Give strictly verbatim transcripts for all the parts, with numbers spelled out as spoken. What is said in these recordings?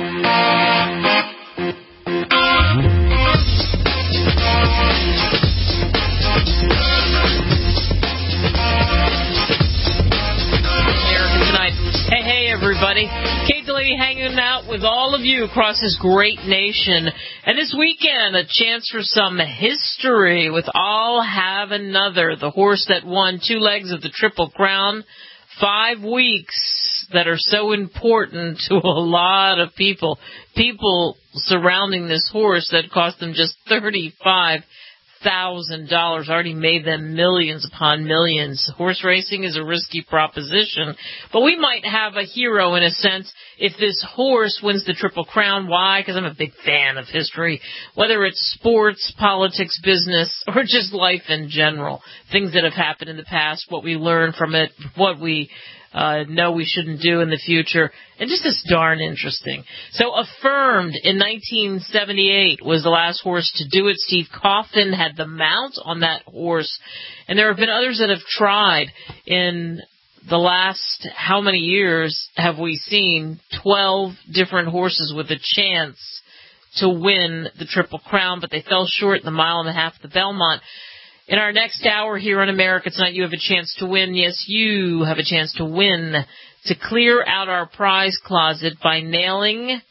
Everybody, Kate Delaney hanging out with all of you across this great nation. And this weekend, a chance for some history with I'll Have Another, the horse that won two legs of the Triple Crown. Five weeks that are so important to a lot of people. People surrounding this horse that cost them just thirty-five thousand dollars, already made them millions upon millions. Horse racing is a risky proposition, but we might have a hero in a sense if this horse wins the Triple Crown. Why? Because I'm a big fan of history, whether it's sports, politics, business, or just life in general. Things that have happened in the past, what we learn from it, what we Uh, know we shouldn't do in the future, and just it's darn interesting. So Affirmed in nineteen seventy-eight was the last horse to do it. Steve Coffin had the mount on that horse, and there have been others that have tried. In the last how many years have we seen twelve different horses with a chance to win the Triple Crown, but they fell short in the mile and a half of the Belmont. In our next hour here on America Tonight, you have a chance to win. Yes, you have a chance to win, to clear out our prize closet by nailing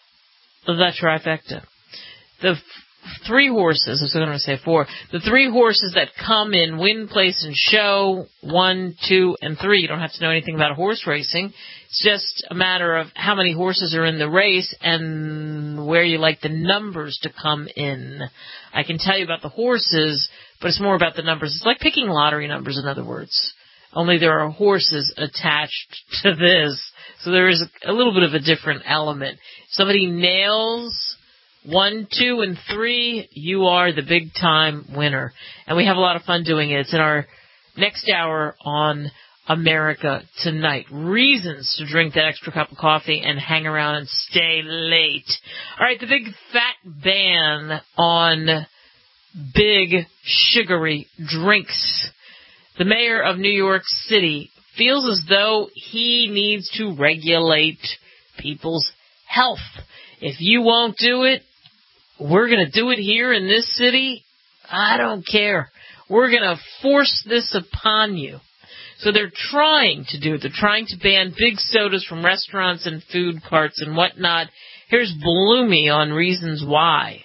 the trifecta. The f- three horses, I was going to say four, the three horses that come in win, place, and show, one, two, and three. You don't have to know anything about horse racing. It's just a matter of how many horses are in the race and where you like the numbers to come in. I can tell you about the horses, but it's more about the numbers. It's like picking lottery numbers, in other words. Only there are horses attached to this. So there is a, a little bit of a different element. If somebody nails one, two, and three, you are the big-time winner. And we have a lot of fun doing it. It's in our next hour on America Tonight. Reasons to drink that extra cup of coffee and hang around and stay late. All right, the big fat ban on big sugary drinks. The mayor of New York City feels as though he needs to regulate people's health. If you won't do it, we're going to do it here in this city. I don't care. We're going to force this upon you. So they're trying to do it. They're trying to ban big sodas from restaurants and food carts and whatnot. Here's Bloomy on reasons why.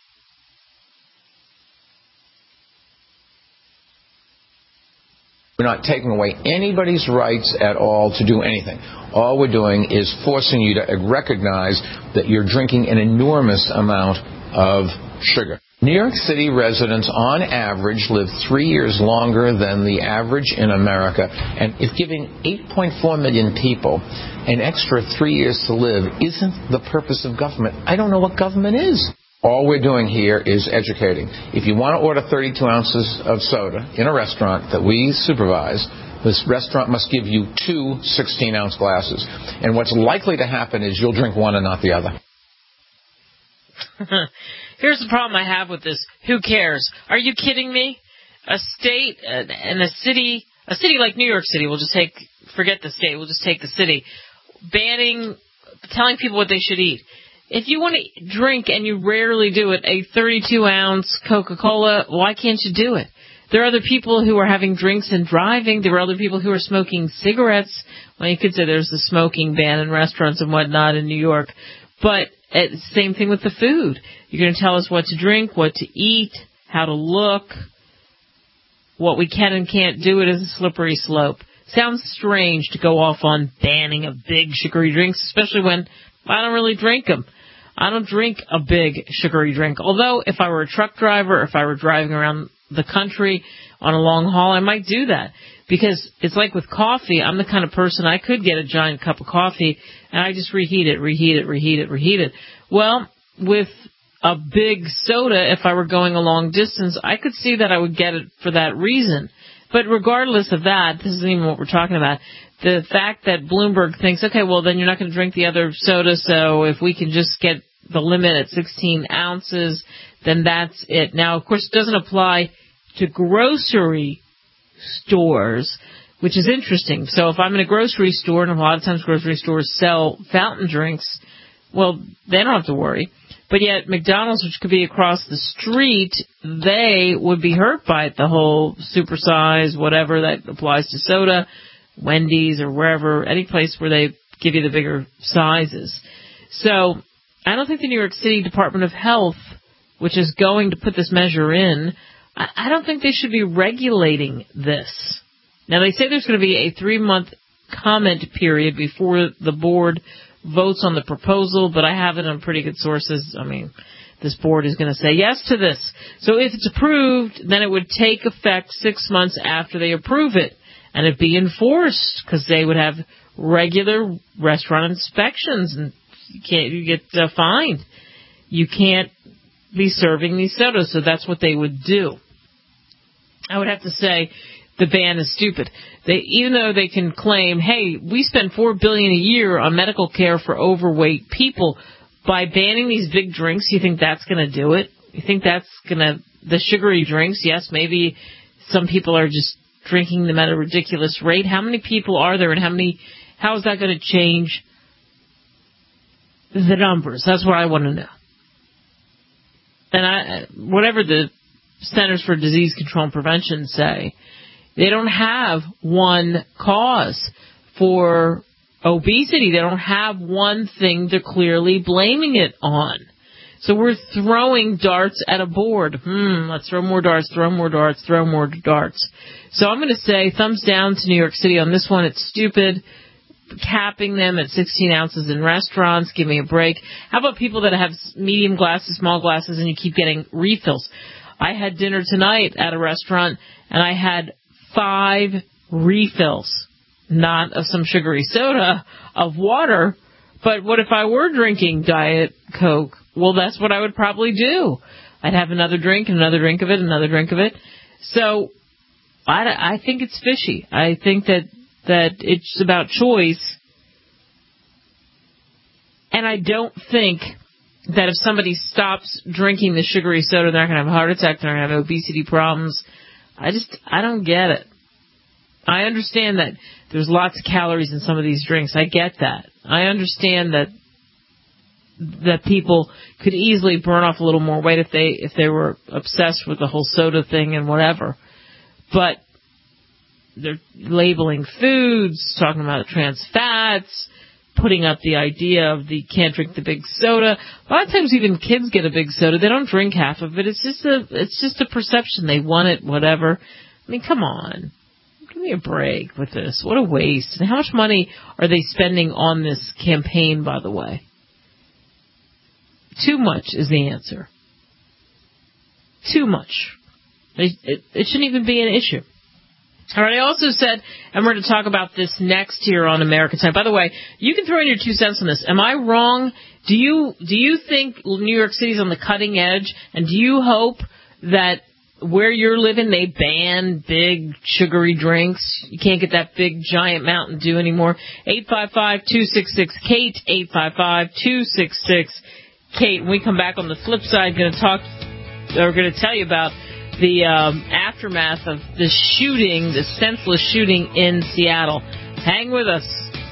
We're not taking away anybody's rights at all to do anything. All we're doing is forcing you to recognize that you're drinking an enormous amount of sugar. New York City residents, on average, live three years longer than the average in America. And if giving eight point four million people an extra three years to live isn't the purpose of government, I don't know what government is. All we're doing here is educating. If you want to order thirty-two ounces of soda in a restaurant that we supervise, this restaurant must give you two sixteen-ounce glasses. And what's likely to happen is you'll drink one and not the other. Here's the problem I have with this. Who cares? Are you kidding me? A state uh, and a city, a city like New York City, we'll just take, forget the state, we'll just take the city, banning, telling people what they should eat. If you want to drink, and you rarely do it, a thirty-two ounce Coca-Cola, why can't you do it? There are other people who are having drinks and driving. There are other people who are smoking cigarettes. Well, you could say there's the smoking ban in restaurants and whatnot in New York. But it's the same thing with the food. You're going to tell us what to drink, what to eat, how to look. What we can and can't do, it is a slippery slope. Sounds strange to go off on banning of big sugary drinks, especially when I don't really drink them. I don't drink a big sugary drink. Although, if I were a truck driver, if I were driving around the country on a long haul, I might do that. Because it's like with coffee, I'm the kind of person, I could get a giant cup of coffee, and I just reheat it, reheat it, reheat it, reheat it. Well, with a big soda, if I were going a long distance, I could see that I would get it for that reason. But regardless of that, this isn't even what we're talking about. The fact that Bloomberg thinks, okay, well, then you're not going to drink the other soda, so if we can just get the limit at sixteen ounces, then that's it. Now, of course, it doesn't apply to grocery stores, which is interesting. So if I'm in a grocery store, and a lot of times grocery stores sell fountain drinks, well, they don't have to worry. But yet McDonald's, which could be across the street, they would be hurt by it. The whole supersize, whatever that applies to soda, Wendy's or wherever, any place where they give you the bigger sizes. So I don't think the New York City Department of Health, which is going to put this measure in, I don't think they should be regulating this. Now, they say there's going to be a three-month comment period before the board votes on the proposal, but I have it on pretty good sources. I mean, this board is going to say yes to this. So if it's approved, then it would take effect six months after they approve it, and it'd be enforced because they would have regular restaurant inspections, and you can't you get uh, fined. You can't be serving these sodas, so that's what they would do. I would have to say the ban is stupid. They, even though they can claim, hey, we spend four billion dollars a year on medical care for overweight people, by banning these big drinks, you think that's going to do it? You think that's going to, the sugary drinks, yes, maybe some people are just drinking them at a ridiculous rate. How many people are there, and how many, how is that going to change the numbers? That's what I want to know. And I, whatever the Centers for Disease Control and Prevention say, they don't have one cause for obesity. They don't have one thing they're clearly blaming it on. So we're throwing darts at a board. Hmm, let's throw more darts, throw more darts, throw more darts. So I'm going to say thumbs down to New York City on this one. It's stupid. Capping them at sixteen ounces in restaurants. Give me a break. How about people that have medium glasses, small glasses, and you keep getting refills? I had dinner tonight at a restaurant, and I had five refills, not of some sugary soda, of water. But what if I were drinking Diet Coke? Well, that's what I would probably do. I'd have another drink, and another drink of it, another drink of it. So I, I think it's fishy. I think that that it's about choice. And I don't think that if somebody stops drinking the sugary soda, they're not going to have a heart attack, they're going to have obesity problems. I just, I don't get it. I understand that there's lots of calories in some of these drinks. I get that. I understand that that people could easily burn off a little more weight if they if they were obsessed with the whole soda thing and whatever. But they're labeling foods, talking about trans fats, putting up the idea of the can't drink the big soda. A lot of times even kids get a big soda. They don't drink half of it. It's just a it's just a perception. They want it, whatever. I mean, come on. Give me a break with this. What a waste. And how much money are they spending on this campaign, by the way? Too much is the answer. Too much. It, it, it shouldn't even be an issue. All right, I also said, and we're going to talk about this next here on America Tonight. By the way, you can throw in your two cents on this. Am I wrong? Do you do you think New York City's on the cutting edge? And do you hope that where you're living they ban big sugary drinks? You can't get that big giant Mountain Dew anymore. eight five five, two six six, Kate, eight five five, two six six, Kate. When we come back on the flip side, going to talk, or going to tell you about the um, aftermath of the shooting, the senseless shooting in Seattle. Hang with us.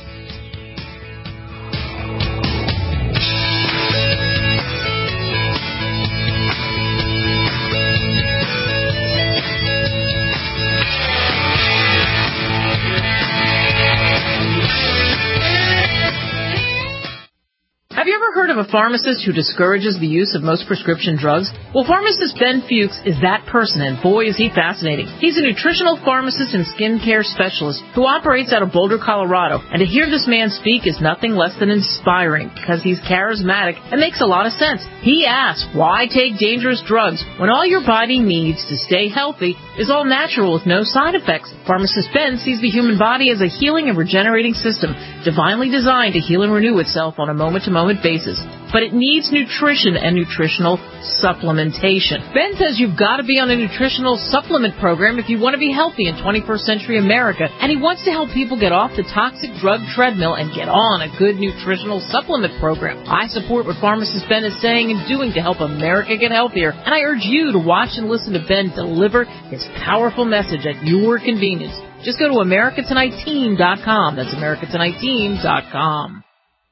Have you ever heard of a pharmacist who discourages the use of most prescription drugs? Well, pharmacist Ben Fuchs is that person, and boy, is he fascinating. He's a nutritional pharmacist and skincare specialist who operates out of Boulder, Colorado. And to hear this man speak is nothing less than inspiring because he's charismatic and makes a lot of sense. He asks, why take dangerous drugs when all your body needs to stay healthy is all natural with no side effects? Pharmacist Ben sees the human body as a healing and regenerating system, divinely designed to heal and renew itself on a moment-to-moment basis, but it needs nutrition and nutritional supplementation. Ben says you've got to be on a nutritional supplement program if you want to be healthy in twenty-first century America, and he wants to help people get off the toxic drug treadmill and get on a good nutritional supplement program. I support what pharmacist Ben is saying and doing to help America get healthier, and I urge you to watch and listen to Ben deliver his powerful message at your convenience. Just go to America Tonight Team dot com. That's America Tonight Team dot com.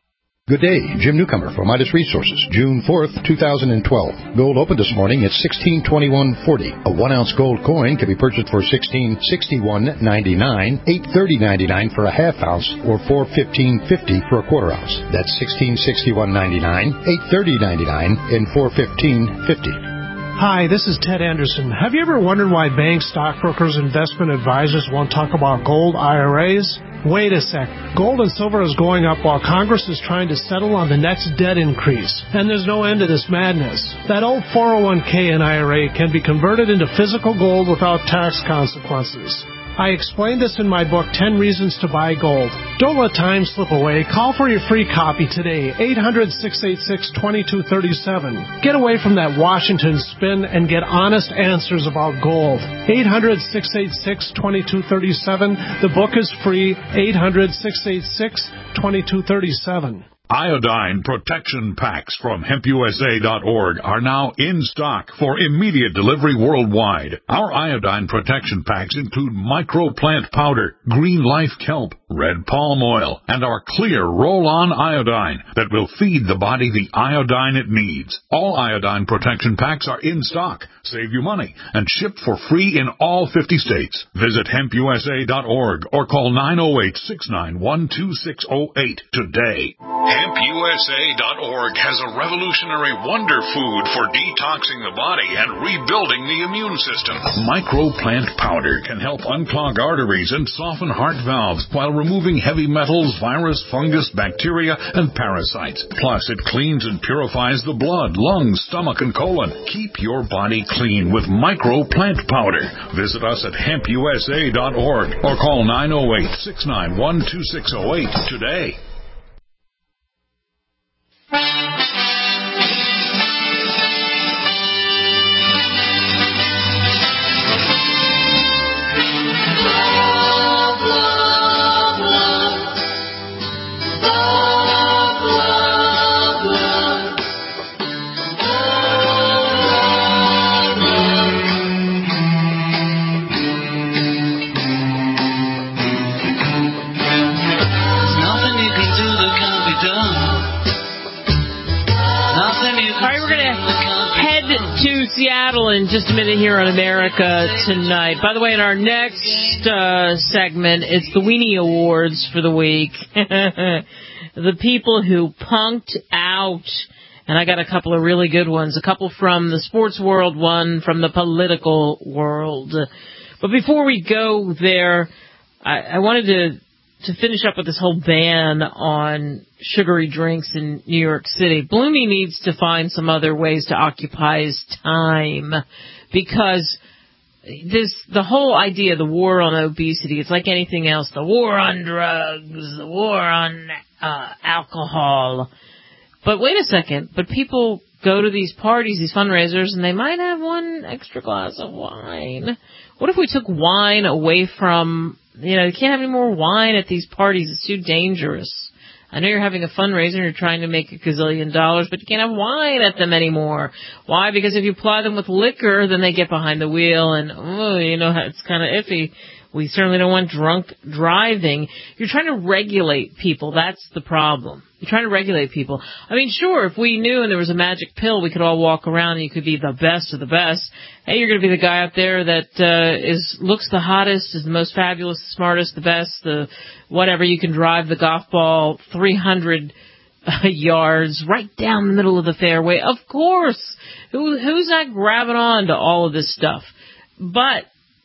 Good day, Jim Newcomer from Midas Resources, June fourth, two thousand twelve. Gold opened this morning at sixteen twenty-one forty. A one-ounce gold coin can be purchased for sixteen sixty-one ninety-nine, eight thirty ninety-nine for a half ounce, or four fifteen fifty for a quarter ounce. That's sixteen sixty-one ninety-nine, eight thirty ninety-nine, and four fifteen fifty. Hi, this is Ted Anderson. Have you ever wondered why banks, stockbrokers, investment advisors won't talk about gold I R As? Wait a sec. Gold and silver is going up while Congress is trying to settle on the next debt increase. And there's no end to this madness. That old four oh one k and I R A can be converted into physical gold without tax consequences. I explained this in my book, ten Reasons to Buy Gold. Don't let time slip away. Call for your free copy today, eight hundred, six eight six, two two three seven. Get away from that Washington spin and get honest answers about gold. eight hundred, six eight six, two two three seven. The book is free, eight hundred, six eight six, two two three seven. Iodine protection packs from hemp U S A dot org are now in stock for immediate delivery worldwide. Our iodine protection packs include microplant powder, green life kelp, red palm oil, and our clear roll-on iodine that will feed the body the iodine it needs. All iodine protection packs are in stock, save you money, and shipped for free in all fifty states. Visit hemp U S A dot org or call nine oh eight, six nine one, two six oh eight today. hemp U S A dot org has a revolutionary wonder food for detoxing the body and rebuilding the immune system. Microplant powder can help unclog arteries and soften heart valves while removing heavy metals, virus, fungus, bacteria, and parasites. Plus, it cleans and purifies the blood, lungs, stomach, and colon. Keep your body clean with Microplant powder. Visit us at hemp U S A dot org or call nine oh eight, six nine one, two six oh eight today. Seattle in just a minute here on America Tonight. By the way, in our next uh, segment, it's the Weenie Awards for the week. The people who punked out. And I got a couple of really good ones. A couple from the sports world, one from the political world. But before we go there, I, I wanted to to finish up with this whole ban on sugary drinks in New York City. Bloomy needs to find some other ways to occupy his time, because this the whole idea, the war on obesity, it's like anything else, the war on drugs, the war on uh, alcohol. But wait a second, but people go to these parties, these fundraisers, and they might have one extra glass of wine. What if we took wine away from... You know, you can't have any more wine at these parties. It's too dangerous. I know you're having a fundraiser and you're trying to make a gazillion dollars, but you can't have wine at them anymore. Why? Because if you ply them with liquor, then they get behind the wheel, and, oh, you know, it's kind of iffy. We certainly don't want drunk driving. You're trying to regulate people. That's the problem. You're trying to regulate people. I mean, sure, if we knew and there was a magic pill, we could all walk around and you could be the best of the best. Hey, you're going to be the guy out there that uh, is looks the hottest, is the most fabulous, the smartest, the best, the whatever. You can drive the golf ball three hundred uh, yards right down the middle of the fairway. Of course. Who, who's not grabbing on to all of this stuff? But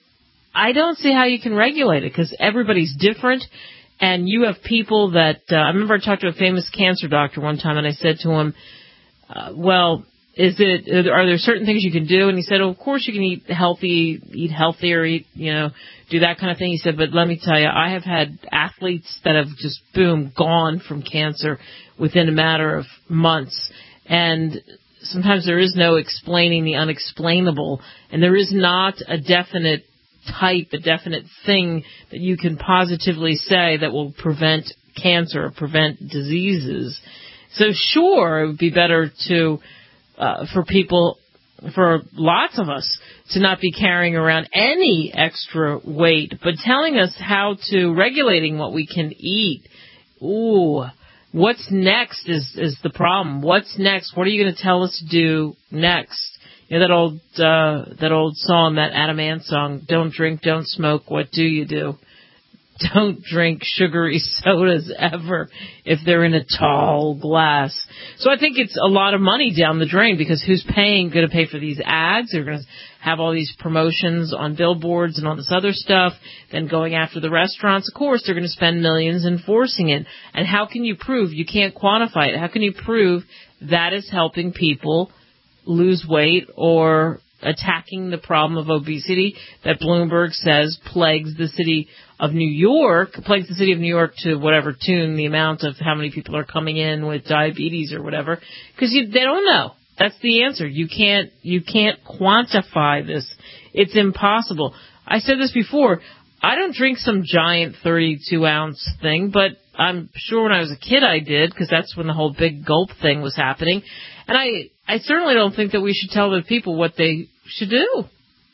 I don't see how you can regulate it, because everybody's different. And you have people that, uh, I remember I talked to a famous cancer doctor one time, and I said to him, uh, well, is it, are there certain things you can do? And he said, oh, of course you can eat healthy, eat healthier, eat, you know, do that kind of thing. He said, but let me tell you, I have had athletes that have just, boom, gone from cancer within a matter of months. And sometimes there is no explaining the unexplainable, and there is not a definite type, a definite thing that you can positively say that will prevent cancer or prevent diseases. So sure, it would be better to, uh, for people, for lots of us, to not be carrying around any extra weight, but telling us how to, regulating what we can eat. Ooh, what's next is, is the problem. What's next? What are you going to tell us to do next? You know, that old, uh, that old song, that Adam Ant song, don't drink, don't smoke, what do you do? Don't drink sugary sodas ever if they're in a tall glass. So I think it's a lot of money down the drain, because who's paying, going to pay for these ads? They're going to have all these promotions on billboards and all this other stuff. Then going after the restaurants, of course, they're going to spend millions enforcing it. And how can you prove? You can't quantify it. How can you prove that is helping people lose weight or attacking the problem of obesity that Bloomberg says plagues the city of New York, plagues the city of New York to whatever tune, the amount of how many people are coming in with diabetes or whatever, because they don't know. That's the answer. You can't, you can't quantify this. It's impossible. I said this before. I don't drink some giant thirty-two ounce thing, but I'm sure when I was a kid I did, because that's when the whole big gulp thing was happening. And I, I certainly don't think that we should tell the people what they should do.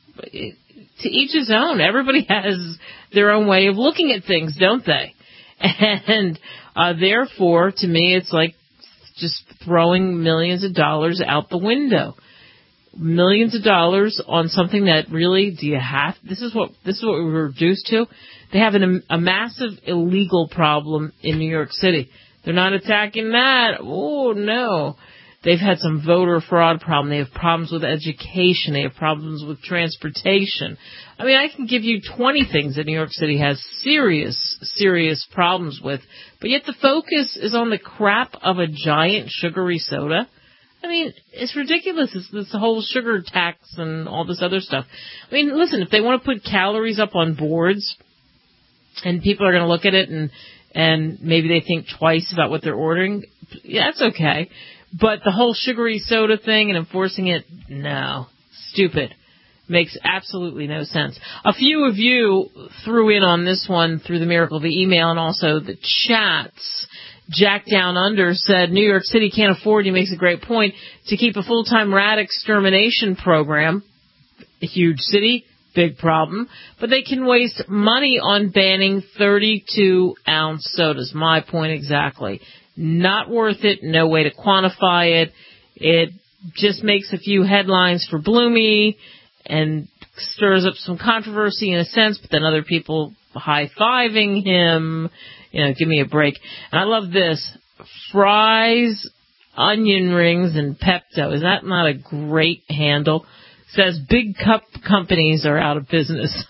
To each his own. Everybody has their own way of looking at things, don't they? And uh, therefore, to me, it's like just throwing millions of dollars out the window. Millions of dollars on something that really, do you have? This is what this is what we were reduced to. They have an, a massive illegal problem in New York City. They're not attacking that. Oh no. They've had some voter fraud problem. They have problems with education. They have problems with transportation. I mean, I can give you twenty things that New York City has serious, serious problems with, but yet the focus is on the crap of a giant sugary soda. I mean, it's ridiculous. It's this whole sugar tax and all this other stuff. I mean, listen, if they want to put calories up on boards and people are going to look at it and, and maybe they think twice about what they're ordering, yeah, that's okay. But the whole sugary soda thing and enforcing it, no. Stupid. Makes absolutely no sense. A few of you threw in on this one through the miracle of the email and also the chats. Jack Down Under said, New York City can't afford, he makes a great point, to keep a full-time rat extermination program. A huge city, big problem. But they can waste money on banning thirty-two ounce sodas. My point exactly. Not worth it, no way to quantify it. It just makes a few headlines for Bloomy and stirs up some controversy in a sense, but then other people high-fiving him. You know, give me a break. And I love this. Fries, onion rings, and Pepto. Is that not a great handle? Says big cup companies are out of business.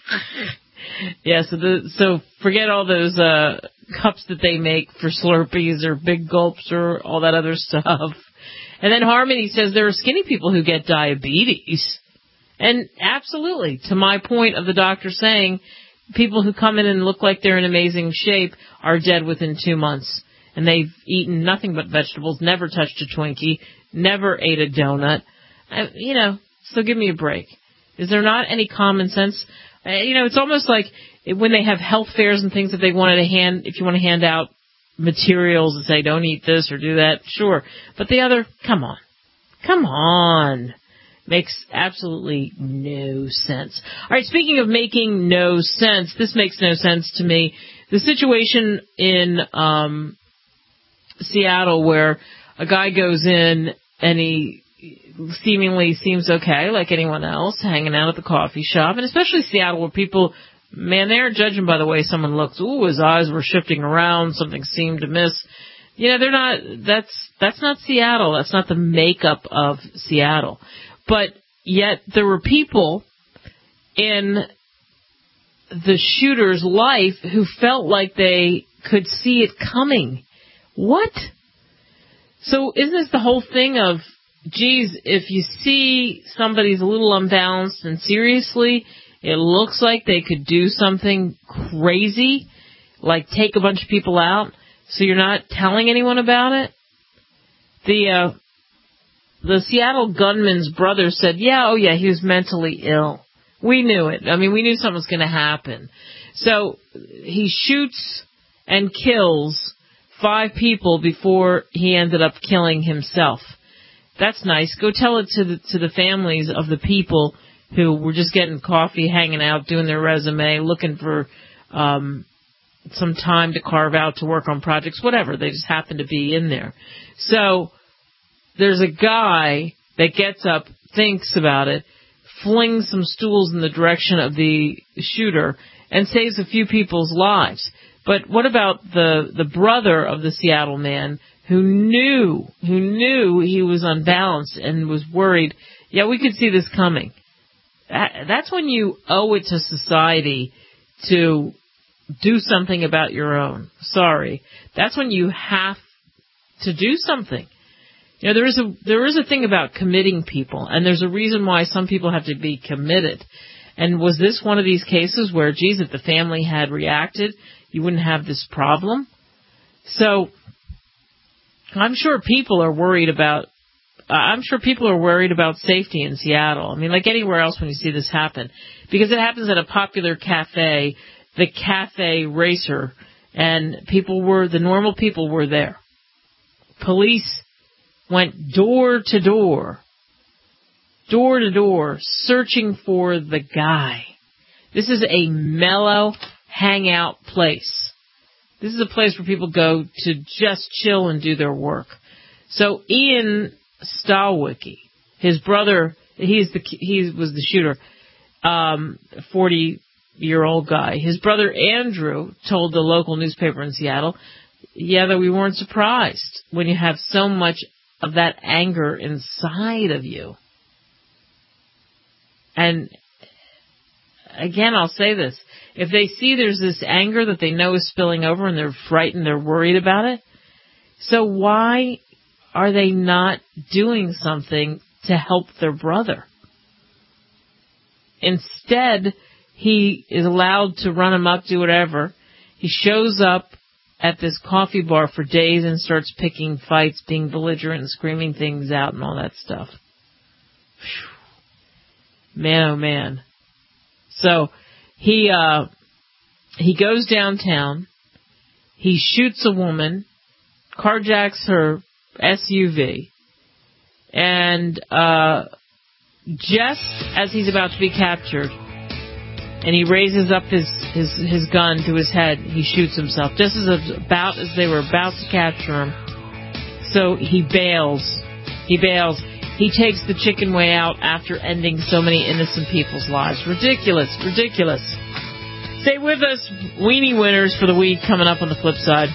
Yeah, so the, so forget all those uh cups that they make for Slurpees or Big Gulps or all that other stuff. And then Harmony says there are skinny people who get diabetes. And absolutely, to my point of the doctor saying, people who come in and look like they're in amazing shape are dead within two months. And they've eaten nothing but vegetables, never touched a Twinkie, never ate a donut. I, you know, so give me a break. Is there not any common sense? Uh, you know, it's almost like when they have health fairs and things that they wanted to hand, if you want to hand out materials and say, don't eat this or do that, sure. But the other, come on. Come on. Makes absolutely no sense. All right, speaking of making no sense, this makes no sense to me. The situation in um, Seattle where a guy goes in and he seemingly seems okay, like anyone else, hanging out at the coffee shop, and especially Seattle where people, man, they aren't judging by the way someone looks. Ooh, his eyes were shifting around, something seemed to miss. You know, they're not, that's, that's not Seattle. That's not the makeup of Seattle. But yet there were people in the shooter's life who felt like they could see it coming. What? So isn't this the whole thing of, geez, if you see somebody's a little unbalanced and seriously, it looks like they could do something crazy, like take a bunch of people out, so you're not telling anyone about it? The, uh, The Seattle gunman's brother said, yeah, oh yeah, he was mentally ill. We knew it. I mean, we knew something was going to happen. So he shoots and kills five people before he ended up killing himself. That's nice. Go tell it to the, to the families of the people who were just getting coffee, hanging out, doing their resume, looking for, um, some time to carve out to work on projects, whatever. They just happen to be in there. So there's a guy that gets up, thinks about it, flings some stools in the direction of the shooter, and saves a few people's lives. But what about the the brother of the Seattle man who knew who knew he was unbalanced and was worried? Yeah, we could see this coming. That's when you owe it to society to do something about your own. Sorry. That's when you have to do something. You know, there is a there is a thing about committing people, and there's a reason why some people have to be committed. And was this one of these cases where, geez, if the family had reacted, you wouldn't have this problem? So I'm sure people are worried about Uh, I'm sure people are worried about safety in Seattle. I mean, like anywhere else when you see this happen. Because it happens at a popular cafe, the Cafe Racer, and people were, the normal people were there. Police went door to door, door to door, searching for the guy. This is a mellow hangout place. This is a place where people go to just chill and do their work. So Ian Stawicki, his brother, he's the he was the shooter, um, forty-year-old guy. His brother Andrew told the local newspaper in Seattle, yeah, that we weren't surprised when you have so much of that anger inside of you. And again, I'll say this. If they see there's this anger that they know is spilling over and they're frightened, they're worried about it, so why are they not doing something to help their brother? Instead, he is allowed to run amok, do whatever. He shows up at this coffee bar for days and starts picking fights, being belligerent and screaming things out and all that stuff. Whew. Man, oh man. So he uh, he goes downtown. He shoots a woman, carjacks her S U V, and uh, just as he's about to be captured, and he raises up his, his, his gun to his head, he shoots himself, just as about as they were about to capture him. So he bails. He bails. He takes the chicken way out after ending so many innocent people's lives. Ridiculous, ridiculous. Stay with us. Weenie winners for the week coming up on the flip side.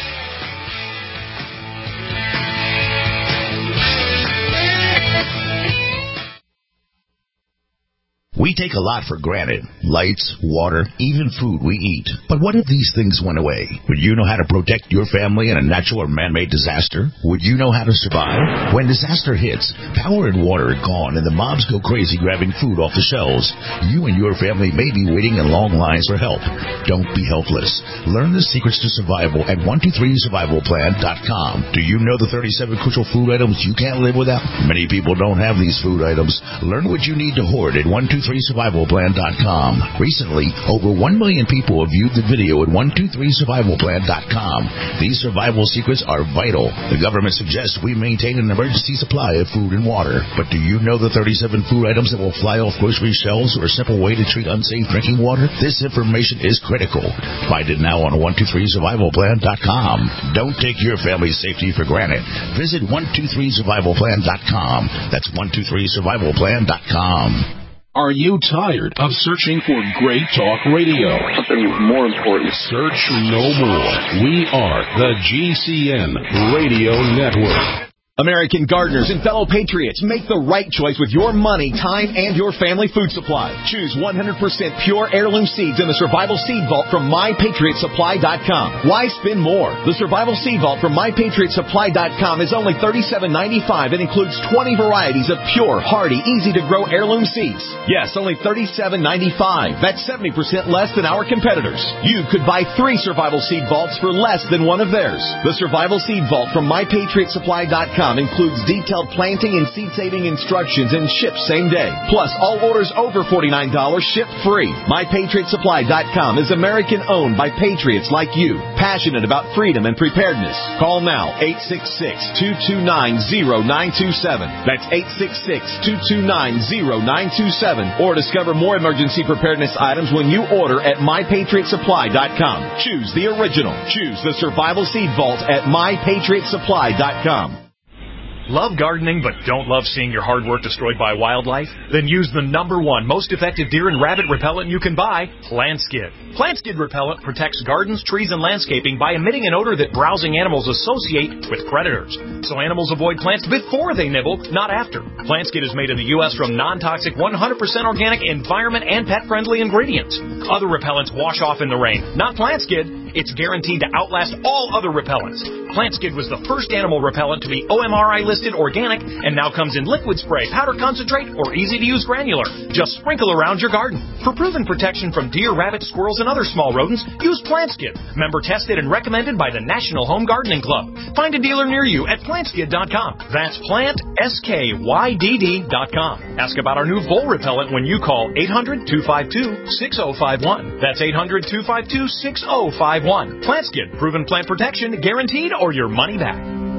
We take a lot for granted. Lights, water, even food we eat. But what if these things went away? Would you know how to protect your family in a natural or man-made disaster? Would you know how to survive? When disaster hits, power and water are gone and the mobs go crazy grabbing food off the shelves. You and your family may be waiting in long lines for help. Don't be helpless. Learn the secrets to survival at one two three survival plan dot com. Do you know the thirty-seven crucial food items you can't live without? Many people don't have these food items. Learn what you need to hoard at one two three survival plan dot com. Recently, over one million people have viewed the video at one two three survival plan dot com. These survival secrets are vital. The government suggests we maintain an emergency supply of food and water. But do you know the thirty-seven food items that will fly off grocery shelves or a simple way to treat unsafe drinking water? This information is critical. Find it now on one two three survival plan dot com. Don't take your family's safety for granted. Visit one two three survival plan dot com. That's one two three survival plan dot com. Are you tired of searching for great talk radio? Something more important. Search no more. We are the G C N Radio Network. American gardeners and fellow patriots, make the right choice with your money, time, and your family food supply. Choose one hundred percent pure heirloom seeds in the Survival Seed Vault from my patriot supply dot com. Why spend more? The Survival Seed Vault from my patriot supply dot com is only thirty-seven ninety-five and includes twenty varieties of pure, hardy, easy-to-grow heirloom seeds. Yes, only thirty-seven ninety-five. That's seventy percent less than our competitors. You could buy three Survival Seed Vaults for less than one of theirs. The Survival Seed Vault from my patriot supply dot com com includes detailed planting and seed-saving instructions and ships same day. Plus, all orders over forty-nine dollars ship free. My Patriot Supply dot com is American-owned by patriots like you, passionate about freedom and preparedness. Call now, eight six six, two two nine, zero nine two seven. That's eight six six, two two nine, zero nine two seven. Or discover more emergency preparedness items when you order at My Patriot Supply dot com. Choose the original. Choose the Survival Seed Vault at My Patriot Supply dot com. Love gardening but don't love seeing your hard work destroyed by wildlife? Then use the number one most effective deer and rabbit repellent you can buy, PlantSkid. PlantSkid repellent protects gardens, trees, and landscaping by emitting an odor that browsing animals associate with predators. So animals avoid plants before they nibble, not after. PlantSkid is made in the U S from non-toxic, one hundred percent organic, environment, and pet-friendly ingredients. Other repellents wash off in the rain. Not PlantSkid. It's guaranteed to outlast all other repellents. PlantSkid was the first animal repellent to be O M R I listed organic and now comes in liquid spray, powder concentrate, or easy-to-use granular. Just sprinkle around your garden. For proven protection from deer, rabbits, squirrels, and other small rodents, use PlantSkid. Member tested and recommended by the National Home Gardening Club. Find a dealer near you at plant skid dot com. That's plant s k y d d dot com. Ask about our new vole repellent when you call eight hundred, two five two, six oh five one. That's eight hundred, two five two, six oh five one. PlantSkid, proven plant protection, guaranteed, or your money back.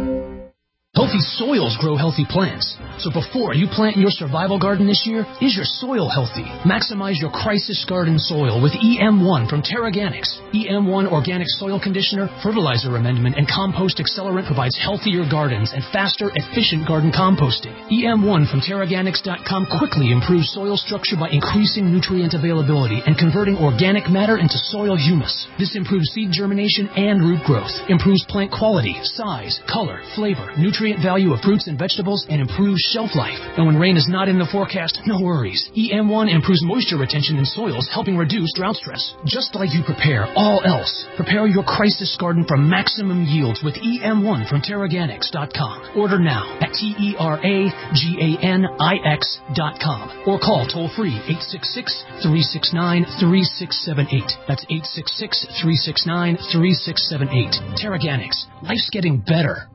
Healthy soils grow healthy plants. So before you plant your survival garden this year, is your soil healthy? Maximize your crisis garden soil with E M one from TerraGanix. E M one Organic Soil Conditioner, Fertilizer Amendment, and Compost Accelerant provides healthier gardens and faster, efficient garden composting. E M one from TerraGanix dot com quickly improves soil structure by increasing nutrient availability and converting organic matter into soil humus. This improves seed germination and root growth, improves plant quality, size, color, flavor, nutrient value of fruits and vegetables, and improves shelf life. And when rain is not in the forecast, no worries. E M one improves moisture retention in soils, helping reduce drought stress. Just like you prepare all else, prepare your crisis garden for maximum yields with E M one from TerraGanix dot com. Order now at T E R A G A N I X dot com or call toll-free eight six six, three six nine, three six seven eight. That's eight six six, three six nine, three six seven eight. TerraGanix. Life's getting better.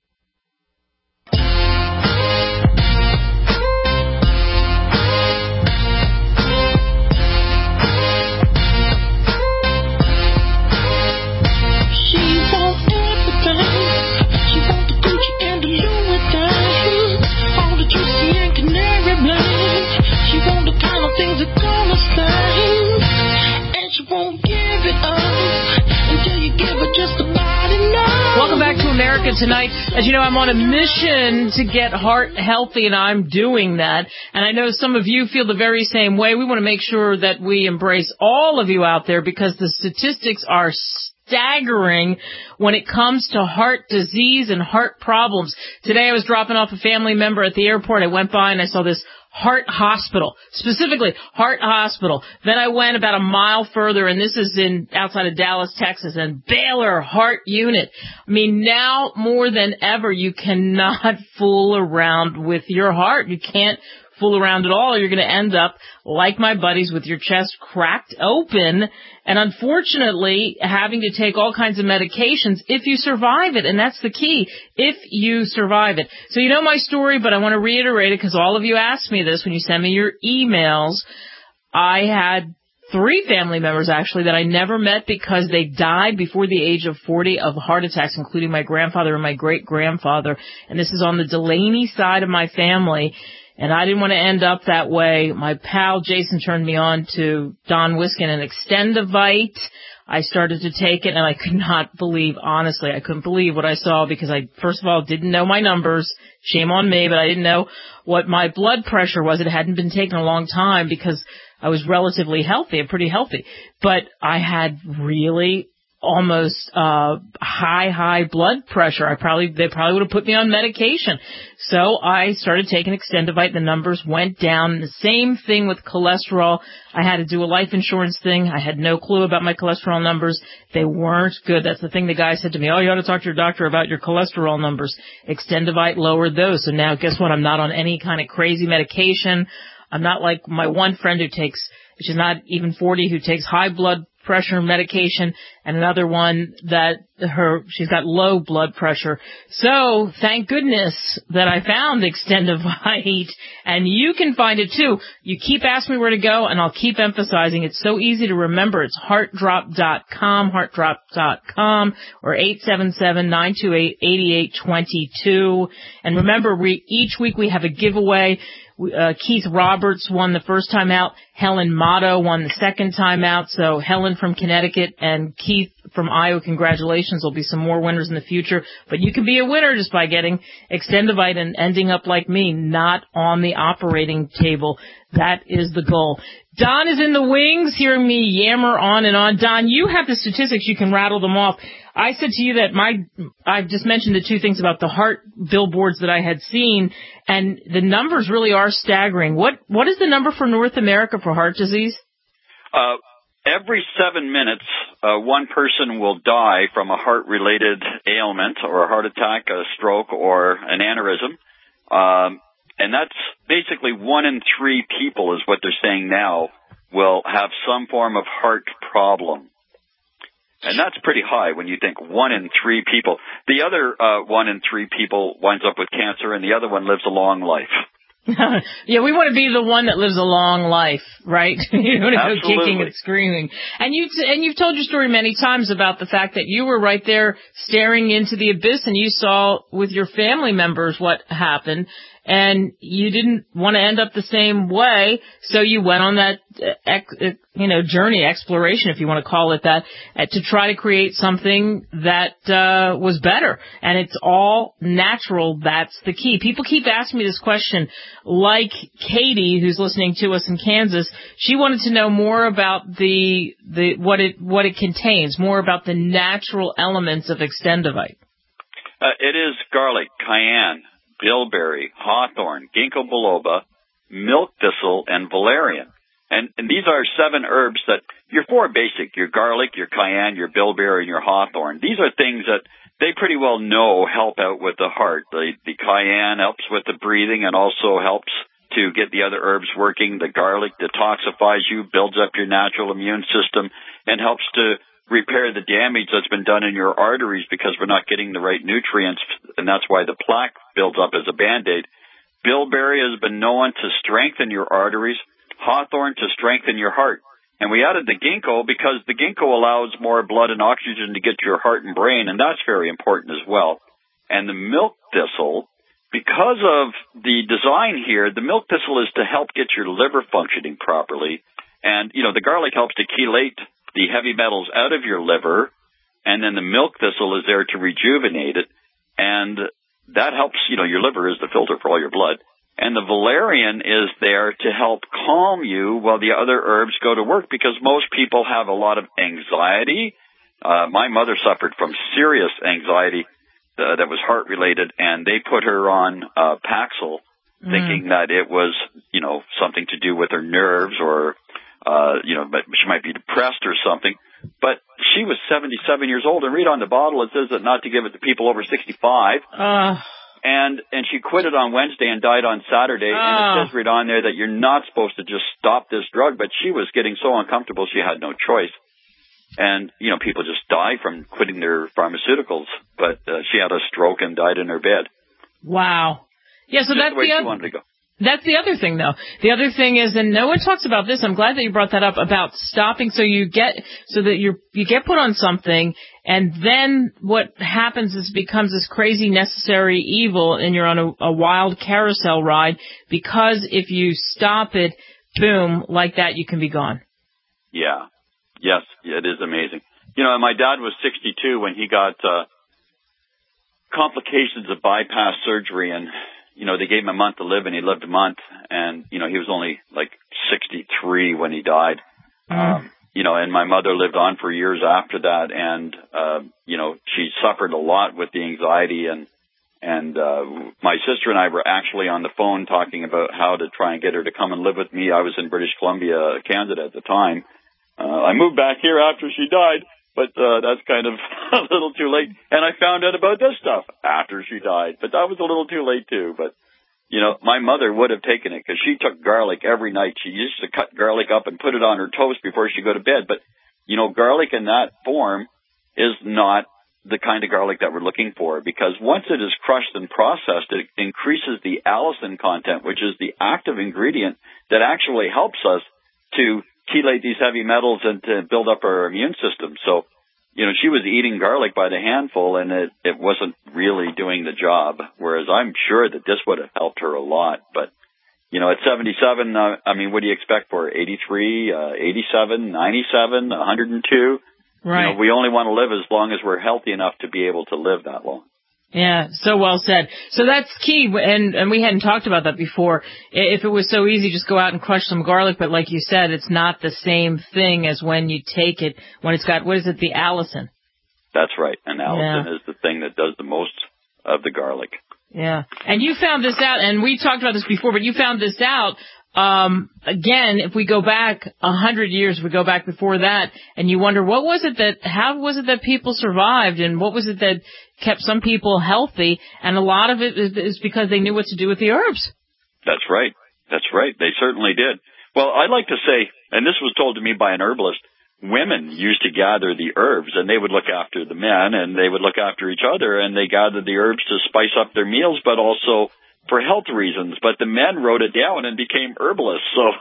Welcome back to America Tonight. As you know, I'm on a mission to get heart healthy, and I'm doing that. And I know some of you feel the very same way. We want to make sure that we embrace all of you out there because the statistics are staggering when it comes to heart disease and heart problems. Today I was dropping off a family member at the airport. I went by and I saw this heart hospital, specifically heart hospital. Then I went about a mile further, and this is in outside of Dallas, Texas, and Baylor Heart Unit. I mean, now more than ever, you cannot fool around with your heart. You can't fool around at all. You're going to end up like my buddies with your chest cracked open and unfortunately having to take all kinds of medications if you survive it. And that's the key, if you survive it. So you know my story, but I want to reiterate it because all of you asked me this when you sent me your emails. I had three family members actually that I never met because they died before the age of forty of heart attacks, including my grandfather and my great-grandfather. And this is on the Delaney side of my family. And I didn't want to end up that way. My pal Jason turned me on to Don Wiskin and Extendivite. I started to take it, and I could not believe, honestly, I couldn't believe what I saw because I, first of all, didn't know my numbers. Shame on me, but I didn't know what my blood pressure was. It hadn't been taken a long time because I was relatively healthy, pretty healthy. But I had really almost uh high, high blood pressure. I probably, they probably would have put me on medication. So I started taking Extendivite. The numbers went down. The same thing with cholesterol. I had to do a life insurance thing. I had no clue about my cholesterol numbers. They weren't good. That's the thing the guy said to me. Oh, you ought to talk to your doctor about your cholesterol numbers. Extendivite lowered those. So now guess what? I'm not on any kind of crazy medication. I'm not like my one friend who takes, she's not even forty, who takes high blood pressure medication, and another one that her she's got low blood pressure. So thank goodness that I found Extendivite, and you can find it too. You keep asking me where to go, and I'll keep emphasizing it's so easy to remember. It's heart drop dot com, heart drop dot com, or eight seven seven, nine two eight, eight eight two two. And remember, we, each week we have a giveaway. Uh, Keith Roberts won the first time out. Helen Motto won the second time out. So Helen from Connecticut and Keith from Iowa, congratulations. There'll be some more winners in the future. But you can be a winner just by getting Extendivite and ending up like me, not on the operating table. That is the goal. Don is in the wings, hearing me yammer on and on. Don, you have the statistics. You can rattle them off. I said to you that my, I've just mentioned the two things about the heart billboards that I had seen, and the numbers really are staggering. What, what is the number for North America for heart disease? Uh, every seven minutes, uh, one person will die from a heart-related ailment or a heart attack, a stroke, or an aneurysm. Um, and that's basically one in three people is what they're saying now will have some form of heart problem. And that's pretty high when you think one in three people. The other uh, one in three people winds up with cancer, and the other one lives a long life. Yeah, we want to be the one that lives a long life, right? You don't want to go kicking and screaming. And you and you've told your story many times about the fact that you were right there staring into the abyss, and you saw with your family members what happened. And you didn't want to end up the same way, so you went on that, uh, you know, journey, exploration, if you want to call it that, uh, to try to create something that uh, was better. And it's all natural. That's the key. People keep asking me this question, like Katie, who's listening to us in Kansas. She wanted to know more about the the what it what it contains, more about the natural elements of Extendivite. Uh, it is garlic, cayenne, bilberry, hawthorn, ginkgo biloba, milk thistle, and valerian. And, and these are seven herbs that, your four basic, your garlic, your cayenne, your bilberry, and your hawthorn. These are things that they pretty well know help out with the heart. The, the cayenne helps with the breathing and also helps to get the other herbs working. The garlic detoxifies you, builds up your natural immune system, and helps to repair the damage that's been done in your arteries because we're not getting the right nutrients, and that's why the plaque builds up as a Band-Aid. Bilberry has been known to strengthen your arteries, hawthorn to strengthen your heart. And we added the ginkgo because the ginkgo allows more blood and oxygen to get to your heart and brain, and that's very important as well. And the milk thistle, because of the design here, the milk thistle is to help get your liver functioning properly. And, you know, the garlic helps to chelate the heavy metals out of your liver, and then the milk thistle is there to rejuvenate it, and that helps, you know, your liver is the filter for all your blood. And the valerian is there to help calm you while the other herbs go to work, because most people have a lot of anxiety. Uh, my mother suffered from serious anxiety uh, that was heart-related, and they put her on uh, Paxil, mm. thinking that it was, you know, something to do with her nerves or Uh, you know, but she might be depressed or something. But she was seventy-seven years old, and read on the bottle, it says that not to give it to people over sixty-five. Uh. And and she quit it on Wednesday and died on Saturday. Uh. And it says right on there that you're not supposed to just stop this drug, but she was getting so uncomfortable she had no choice. And, you know, people just die from quitting their pharmaceuticals. But uh, she had a stroke and died in her bed. Wow. Yeah, so just that's the way the she wanted to go. That's the other thing, though. The other thing is, and no one talks about this, I'm glad that you brought that up, about stopping so you get, so that you you get put on something, and then what happens is it becomes this crazy necessary evil, and you're on a, a wild carousel ride, because if you stop it, boom, like that, you can be gone. Yeah. Yes, it is amazing. You know, my dad was sixty-two when he got uh, complications of bypass surgery, and you know, they gave him a month to live, and he lived a month. And, you know, he was only like sixty-three when he died. Mm. Um, you know, and my mother lived on for years after that. And, uh, you know, she suffered a lot with the anxiety. And, and, uh, my sister and I were actually on the phone talking about how to try and get her to come and live with me. I was in British Columbia, Canada at the time. Uh, I moved back here after she died. But uh, that's kind of a little too late. And I found out about this stuff after she died. But that was a little too late, too. But, you know, my mother would have taken it because she took garlic every night. She used to cut garlic up and put it on her toast before she go to bed. But, you know, garlic in that form is not the kind of garlic that we're looking for, because once it is crushed and processed, it increases the allicin content, which is the active ingredient that actually helps us to chelate these heavy metals and to build up our immune system. So, you know, she was eating garlic by the handful, and it, it wasn't really doing the job, whereas I'm sure that this would have helped her a lot. But, you know, at seventy-seven, uh, I mean, what do you expect for her? eighty-three, uh, eighty-seven, ninety-seven, one hundred two? Right. You know, we only want to live as long as we're healthy enough to be able to live that long. Yeah, so well said. So that's key, and and we hadn't talked about that before. If it was so easy, just go out and crush some garlic, but like you said, it's not the same thing as when you take it, when it's got, what is it, the allicin? That's right, and allicin Yeah. is the thing that does the most of the garlic. Yeah, and you found this out, and we talked about this before, but you found this out, um, again, if we go back a hundred years, we go back before that, and you wonder, what was it that, how was it that people survived, and what was it that kept some people healthy, and a lot of it is, is because they knew what to do with the herbs. That's right. That's right. They certainly did. Well, I'd like to say, and this was told to me by an herbalist, women used to gather the herbs, and they would look after the men, and they would look after each other, and they gathered the herbs to spice up their meals, but also for health reasons. But the men wrote it down and became herbalists, so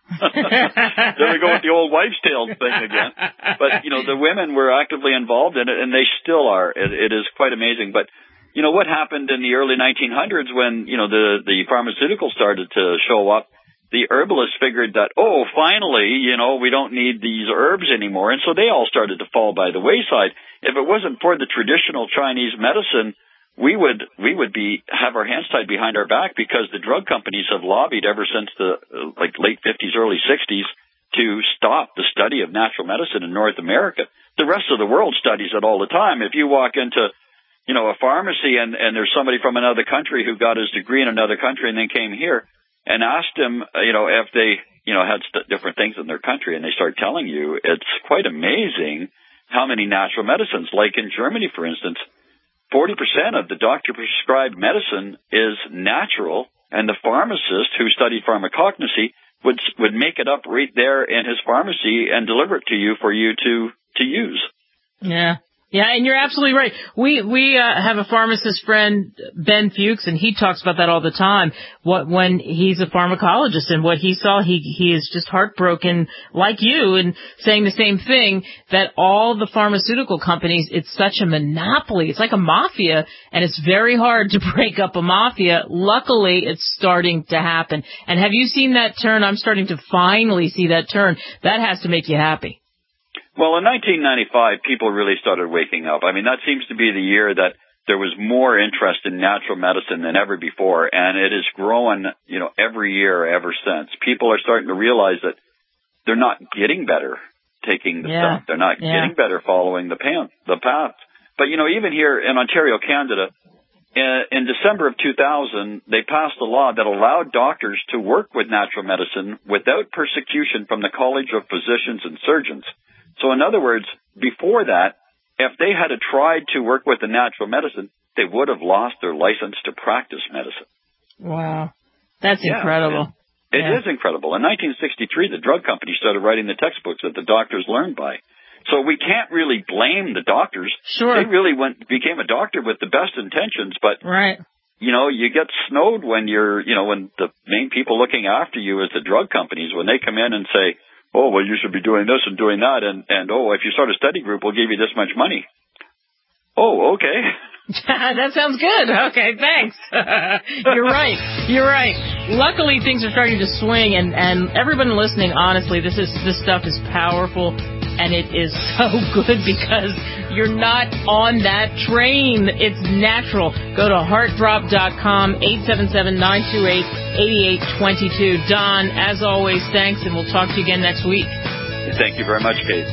there we go with the old wives' tale thing again. But, you know, the women were actively involved in it, and they still are. It, it is quite amazing. But, you know, what happened in the early nineteen hundreds when, you know, the, the pharmaceuticals started to show up, the herbalists figured that, oh, finally, you know, we don't need these herbs anymore. And so they all started to fall by the wayside. If it wasn't for the traditional Chinese medicine, we would we would be have our hands tied behind our back, because the drug companies have lobbied ever since the uh, like late fifties, early sixties to stop the study of natural medicine in North America. The rest of the world studies it all the time. If you walk into, you know, a pharmacy and, and there's somebody from another country who got his degree in another country and then came here and asked him, uh, you know, if they, you know, had st- different things in their country, and they start telling you, it's quite amazing how many natural medicines, like in Germany, for instance, forty percent of the doctor-prescribed medicine is natural, and the pharmacist who studied pharmacognosy would would make it up right there in his pharmacy and deliver it to you for you to, to use. Yeah. Yeah, and you're absolutely right. We we uh, have a pharmacist friend, Ben Fuchs, and he talks about that all the time. What when he's a pharmacologist, and what he saw, he he is just heartbroken, like you, and saying the same thing, that all the pharmaceutical companies, it's such a monopoly. It's like a mafia, and it's very hard to break up a mafia. Luckily, it's starting to happen. And have you seen that turn? I'm starting to finally see that turn. That has to make you happy. Well, in nineteen ninety-five, people really started waking up. I mean, that seems to be the year that there was more interest in natural medicine than ever before, and it is growing, you know, every year ever since. People are starting to realize that they're not getting better taking the Yeah. stuff. They're not Yeah. getting better following the path, the path. But, you know, even here in Ontario, Canada, in, in December of two thousand, they passed a law that allowed doctors to work with natural medicine without persecution from the College of Physicians and Surgeons. So in other words, before that, if they had tried to work with the natural medicine, they would have lost their license to practice medicine. Wow. That's Yeah, incredible. It, it Yeah. is incredible. In nineteen sixty-three, the drug company started writing the textbooks that the doctors learned by. So we can't really blame the doctors. Sure. They really went became a doctor with the best intentions, but Right. you know, you get snowed when you're, you know, when the main people looking after you is the drug companies, when they come in and say, oh, well, you should be doing this and doing that, and, and oh, if you start a study group, we'll give you this much money. Oh, okay. That sounds good. Okay, thanks. You're right. You're right. Luckily, things are starting to swing, and, and everyone listening, honestly, this is this stuff is powerful, and it is so good because you're not on that train. It's natural. Go to heart drop dot com, eight seven seven, nine two eight, eight eight two two. Don, as always, thanks, and we'll talk to you again next week. Thank you very much, Kate.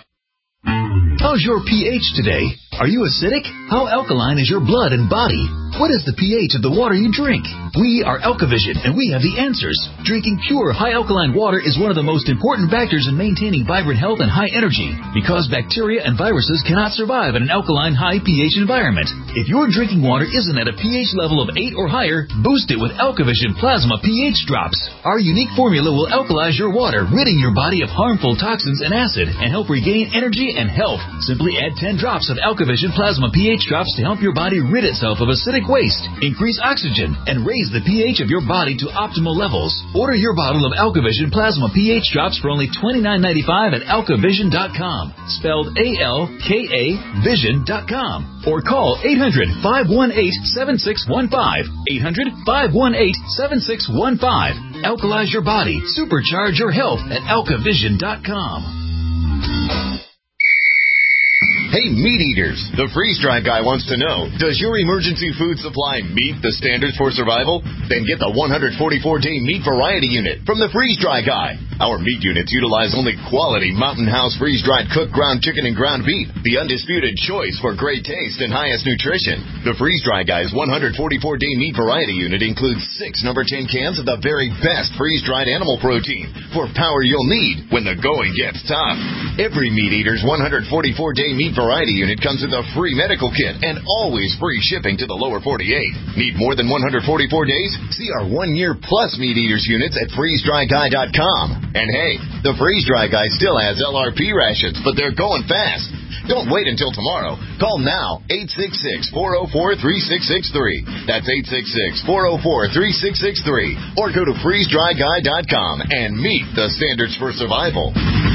How's your pH today? Are you acidic? How alkaline is your blood and body? What is the pH of the water you drink? We are Alkavision, and we have the answers. Drinking pure, high alkaline water is one of the most important factors in maintaining vibrant health and high energy, because bacteria and viruses cannot survive in an alkaline, high pH environment. If your drinking water isn't at a pH level of eight or higher, boost it with Alkavision Plasma pH Drops. Our unique formula will alkalize your water, ridding your body of harmful toxins and acid, and help regain energy and health. Simply add ten drops of Alkavision Plasma pH Drops to help your body rid itself of acidic waste, increase oxygen, and raise the pH of your body to optimal levels. Order your bottle of Alkavision Plasma pH Drops for only twenty-nine ninety-five at alkavision dot com, spelled A L K A vision dot com, or call eight hundred, five one eight, seven six one five, eight hundred, five one eight, seven six one five. Alkalize your body, supercharge your health at alkavision dot com. Hey, meat eaters, the freeze-dried guy wants to know, does your emergency food supply meet the standards for survival? Then get the one hundred forty-four day meat variety unit from the freeze-dry guy. Our meat units utilize only quality Mountain House freeze-dried cooked ground chicken and ground beef, the undisputed choice for great taste and highest nutrition. The freeze-dry guy's one hundred forty-four day meat variety unit includes six number ten cans of the very best freeze-dried animal protein for power you'll need when the going gets tough. Every meat eater's one hundred forty-four day meat variety unit comes with a free medical kit and always free shipping to the lower forty-eight. Need more than one hundred forty-four days? See our one-year plus meat eaters units at freeze dry guy dot com. And hey, the Freeze Dry Guy still has L R P rations, but they're going fast. Don't wait until tomorrow. Call now, eight six six, four oh four, three six six three. That's eight six six, four oh four, three six six three. Or go to freeze dry guy dot com and meet the standards for survival.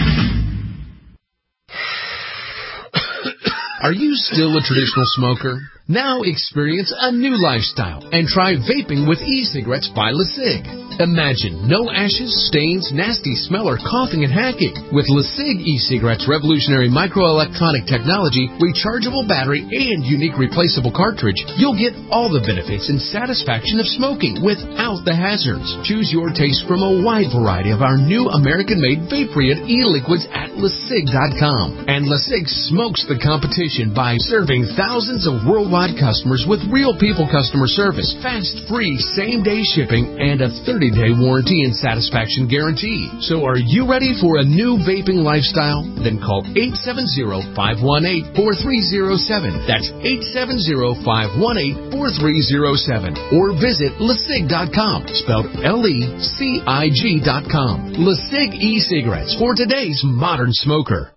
Are you still a traditional smoker? Now experience a new lifestyle and try vaping with e-cigarettes by LeSig. Imagine no ashes, stains, nasty smell, or coughing and hacking. With LeSig e-cigarettes' revolutionary microelectronic technology, rechargeable battery, and unique replaceable cartridge, you'll get all the benefits and satisfaction of smoking without the hazards. Choose your taste from a wide variety of our new American-made Vaporeon e-liquids at LeSig dot com. And LeSig smokes the competition by serving thousands of worldwide customers with real people customer service, fast, free, same-day shipping, and a thirty day warranty and satisfaction guarantee. So are you ready for a new vaping lifestyle? Then call eight seven zero, five one eight, four three zero seven. That's eight seven zero, five one eight, four three zero seven. Or visit LeSig dot com, spelled L E C I G dot com. LeSig e-cigarettes for today's modern smoker.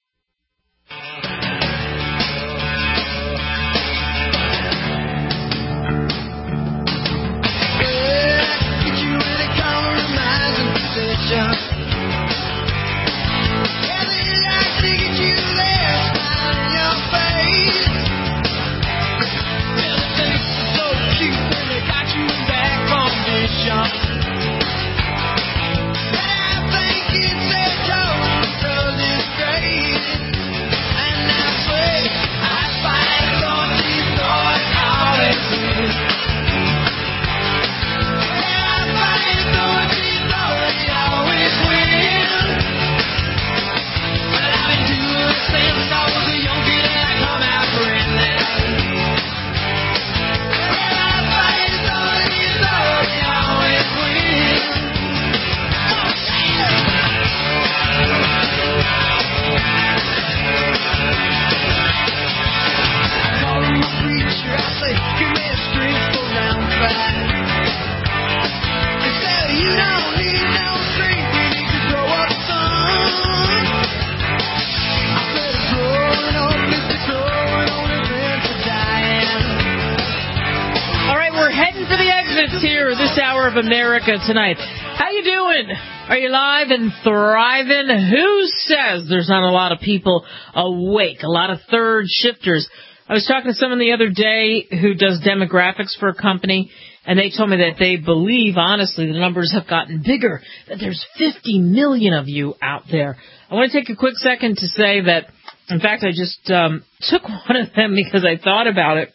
America tonight. How you doing? Are you alive and thriving? Who says there's not a lot of people awake? A lot of third shifters. I was talking to someone the other day who does demographics for a company, and they told me that they believe, honestly, the numbers have gotten bigger, that there's fifty million of you out there. I want to take a quick second to say that, in fact, I just um, took one of them because I thought about it.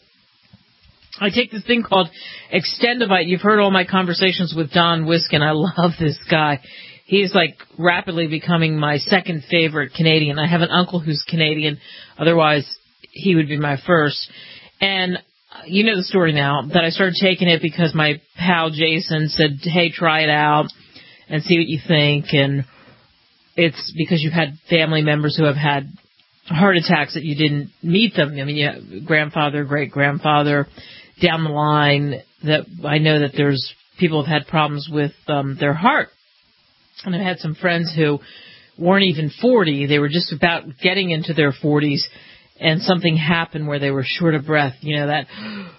I take this thing called Extendivite. You've heard all my conversations with Don Wiskin. I love this guy. He's like rapidly becoming my second favorite Canadian. I have an uncle who's Canadian. Otherwise, he would be my first. And you know the story now, that I started taking it because my pal Jason said, hey, try it out and see what you think. And it's because you've had family members who have had heart attacks that you didn't meet them. I mean, you have grandfather, great-grandfather, down the line, that I know that there's people have had problems with um, their heart. And I've had some friends who weren't even forty. They were just about getting into their forties, and something happened where they were short of breath. You know, that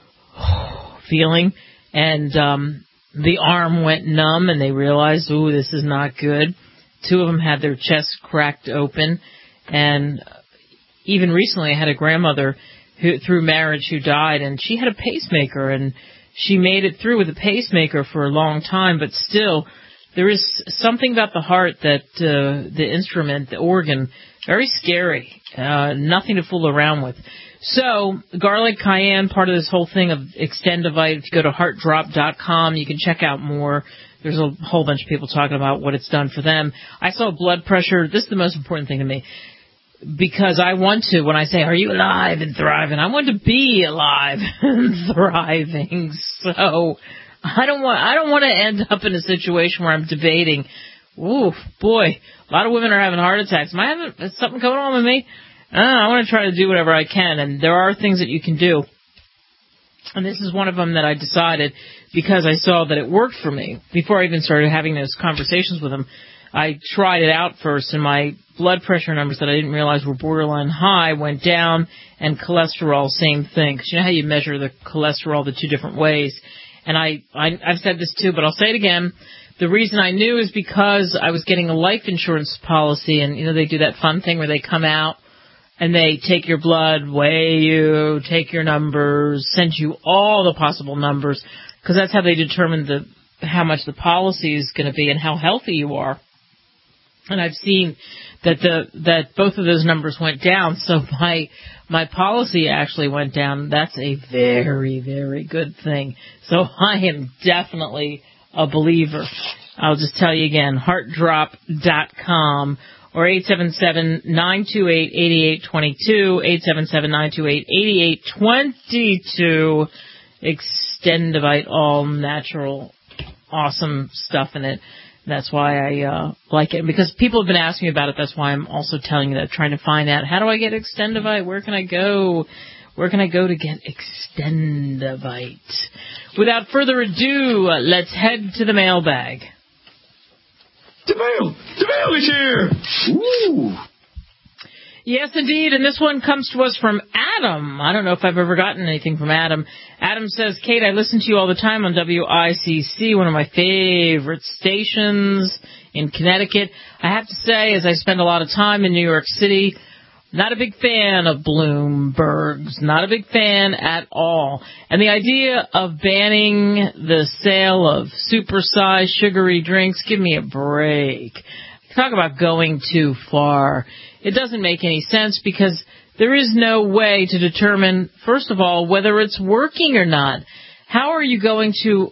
feeling. And um, the arm went numb, and they realized, ooh, this is not good. Two of them had their chests cracked open. And even recently I had a grandmother who, through marriage, who died, and she had a pacemaker, and she made it through with a pacemaker for a long time, but still, there is something about the heart that uh, the instrument, the organ, very scary, uh, nothing to fool around with. So, garlic cayenne, part of this whole thing of Extendivite. If you go to heart drop dot com, you can check out more. There's a whole bunch of people talking about what it's done for them. I saw blood pressure. This is the most important thing to me, because I want to, when I say, are you alive and thriving, I want to be alive and thriving. So I don't want, I don't want to end up in a situation where I'm debating, ooh, boy, a lot of women are having heart attacks. Am I having, is something going on with me? Uh, I want to try to do whatever I can, and there are things that you can do. And this is one of them that I decided, because I saw that it worked for me. Before I even started having those conversations with them, I tried it out first, and my blood pressure numbers that I didn't realize were borderline high went down, and cholesterol, same thing. Because you know how you measure the cholesterol the two different ways. And I, I, I've said this too, but I'll say it again. The reason I knew is because I was getting a life insurance policy, and, you know, they do that fun thing where they come out and they take your blood, weigh you, take your numbers, send you all the possible numbers, because that's how they determine the how much the policy is going to be and how healthy you are. And I've seen that the that both of those numbers went down, so my my policy actually went down. That's a very, very good thing. So I am definitely a believer. I'll just tell you again, heart drop dot com or eight seven seven, nine two eight, eight eight two two, eight seven seven, nine two eight, eight eight two two. Extendivite, all natural, awesome stuff in it. That's why I uh, like it. And because people have been asking me about it, that's why I'm also telling you that, trying to find out, how do I get Extendivite? Where can I go? Where can I go to get Extendivite? Without further ado, uh, let's head to the mailbag. The mail! The mail is here! Ooh! Yes, indeed, and this one comes to us from Adam. I don't know if I've ever gotten anything from Adam. Adam says, Kate, I listen to you all the time on W I C C, one of my favorite stations in Connecticut. I have to say, as I spend a lot of time in New York City, not a big fan of Bloomberg's, not a big fan at all. And the idea of banning the sale of supersized sugary drinks, give me a break. Talk about going too far. It doesn't make any sense, because there is no way to determine, first of all, whether it's working or not. How are you going to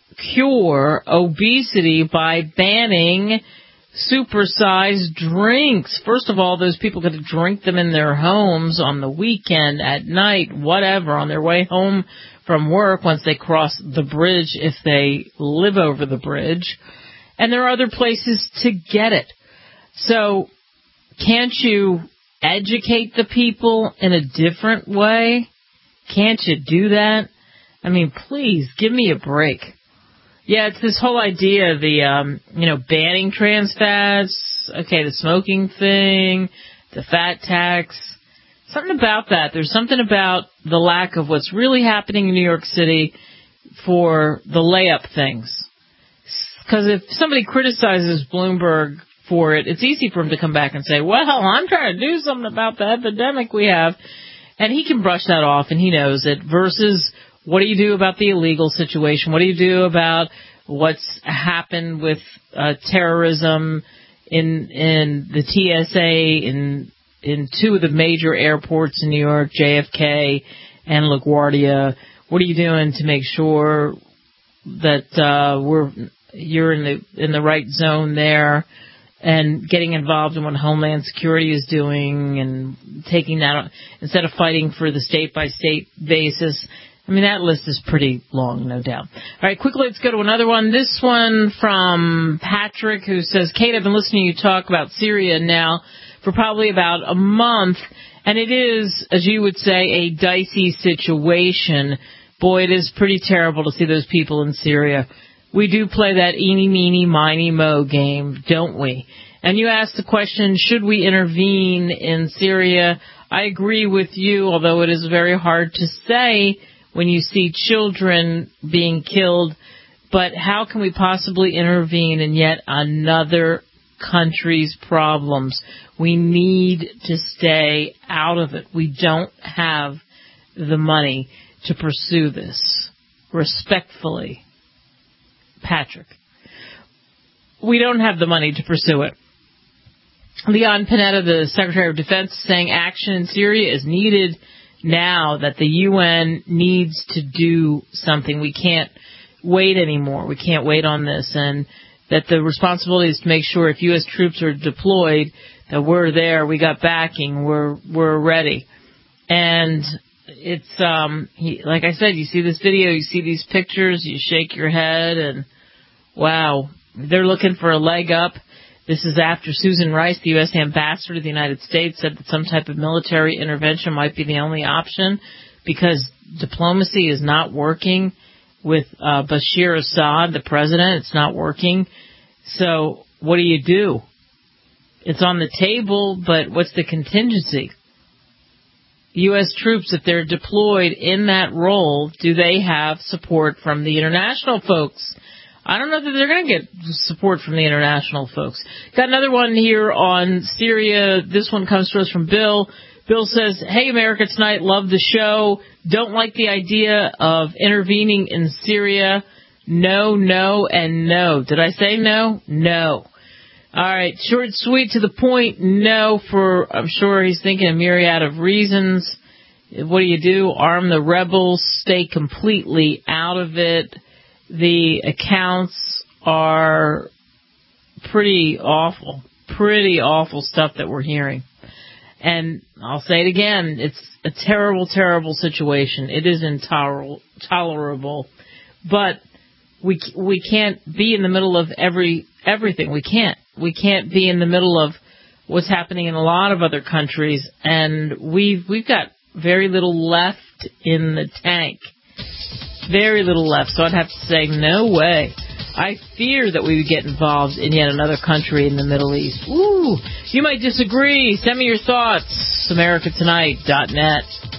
cure obesity by banning supersized drinks? First of all, those people could drink them in their homes on the weekend, at night, whatever, on their way home from work once they cross the bridge, if they live over the bridge. And there are other places to get it. So can't you educate the people in a different way? Can't you do that? I mean, please, give me a break. Yeah, it's this whole idea of the, um, you know, banning trans fats, okay, the smoking thing, the fat tax. Something about that. There's something about the lack of what's really happening in New York City for the layup things. Because if somebody criticizes Bloomberg for it, it's easy for him to come back and say, well, I'm trying to do something about the epidemic we have. And he can brush that off, and he knows it, versus what do you do about the illegal situation? What do you do about what's happened with uh, terrorism in in the T S A, in, in two of the major airports in New York, J F K and LaGuardia? What are you doing to make sure that uh, we're... you're in the in the right zone there, and getting involved in what Homeland Security is doing, and taking that on, instead of fighting for the state-by-state basis. I mean, that list is pretty long, no doubt. All right, quickly, let's go to another one. This one from Patrick, who says, Kate, I've been listening to you talk about Syria now for probably about a month, and it is, as you would say, a dicey situation. Boy, it is pretty terrible to see those people in Syria. We do play that eeny, meeny, miny, mo game, don't we? And you asked the question, should we intervene in Syria? I agree with you, although it is very hard to say when you see children being killed. But how can we possibly intervene in yet another country's problems? We need to stay out of it. We don't have the money to pursue this. Respectfully, Patrick, we don't have the money to pursue it. Leon Panetta, the Secretary of Defense, is saying action in Syria is needed now, that the U N needs to do something. We can't wait anymore. We can't wait on this, and that the responsibility is to make sure if U S troops are deployed, that we're there, we got backing, we're we're ready. And it's, um, he, like I said, you see this video, you see these pictures, you shake your head, and wow, they're looking for a leg up. This is after Susan Rice, the U S ambassador to the United States, said that some type of military intervention might be the only option because diplomacy is not working with uh, Bashir Assad, the president. It's not working. So what do you do? It's on the table, but what's the contingency? U S troops, if they're deployed in that role, do they have support from the international folks? I don't know that they're going to get support from the international folks. Got another one here on Syria. This one comes to us from Bill. Bill says, hey, America Tonight, love the show. Don't like the idea of intervening in Syria. No, no, and no. Did I say no? No. All right, short, sweet, to the point, no, for, I'm sure he's thinking a myriad of reasons. What do you do? Arm the rebels, stay completely out of it. The accounts are pretty awful, pretty awful stuff that we're hearing. And I'll say it again, it's a terrible, terrible situation. It is intolerable, tolerable, but we we can't be in the middle of every everything. We can't. We can't be in the middle of what's happening in a lot of other countries, and we've we've got very little left in the tank. Very little left, so I'd have to say no way. I fear that we would get involved in yet another country in the Middle East. Ooh, you might disagree. Send me your thoughts. America Tonight dot net.